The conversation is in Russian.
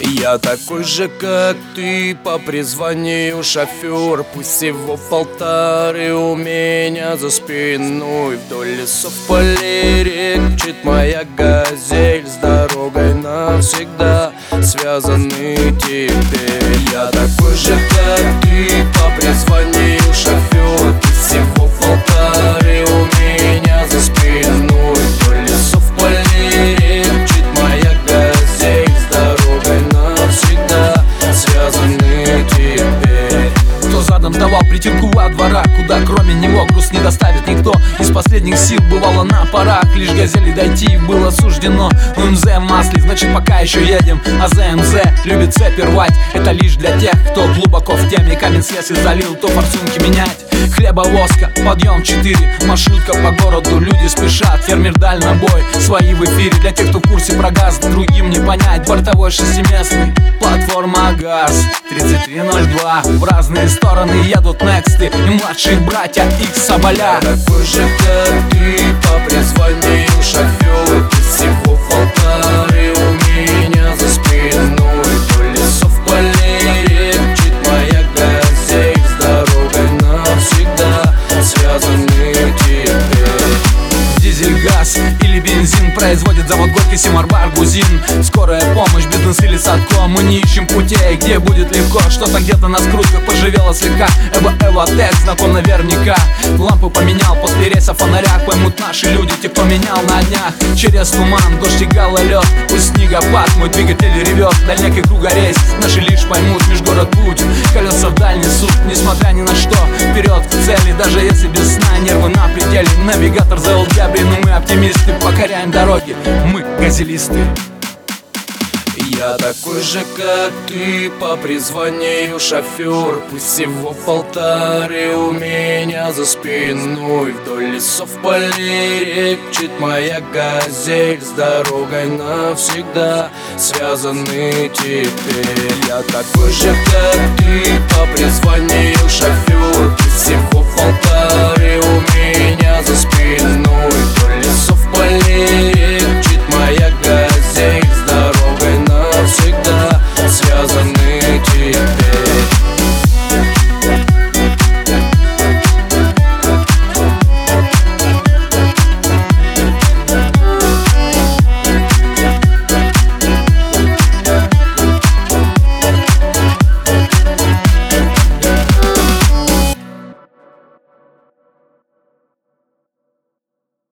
Я такой же, как ты, по призванию шофер. Пусть всего в полторы у меня за спиной. Вдоль лесов, полей, рек мчит моя газель. С дорогой навсегда связаны теперь. Я такой же, как ты, по призванию шофер. Пусть всего в полторы у меня за спиной. Вдоль лесов, полей, рек мчит моя газель. С дорогой навсегда связаны теперь. Кто задом давал притирку во дворах, куда кроме него груз не доставит никто. Из последних сил бывало на парах, лишь газели дойти было суждено. УМЗ в масле, значит пока еще едем. А ЗМЗ любит цепи рвать. Это лишь для тех, кто глубоко в теме. Камень если залил, то форсунки менять. Хлеба, воска, подъем 4, маршрутка по городу, люди спешат. Фермер дальнобой, свои в эфире. Для тех, кто в курсе про газ, другим не понять. Бортовой шестиместный, платформа ГАЗ 3302. В разные стороны едут нексты и младшие братья X Соболя. Я такой же, как ты, по призванию шофер. Всего в полторы у меня за спиной. Вдоль лесов, полей, рек мчит моя газель. С дорогой навсегда связаны теперь. Дизель, газ или бензин производит завод Горький, Симар-Бар, Грузин. Скорая помощь, бизнес или садко. Мы не ищем путей, где будет легко. Что-то где-то на скрутках поживело слегка. Эвотек знаком наверняка. Лампы поменял после рейса в фонарях. Поймут наши люди, те, кто менял на днях. Через туман, дождь и гололед. Пусть снегопад, мой двигатель ревет. Дальняк и кругорейс, наши лишь поймут. Межгород путь, колеса в дальний суд. Несмотря ни на что, вперед к цели. Даже если без сна, нервы на пределе. Навигатор завел дябри, но мы оптимисты. Покоряем дороги, мы газелисты. Я такой же, как ты, по призванию шофер. Пусть всего в полторы у меня за спиной. Вдоль лесов, полей, рек мчит моя газель. С дорогой навсегда связаны теперь. Я такой же, как ты, по призванию шофер. Пусть всего в полторы у меня за спиной. Вдоль лесов, полей,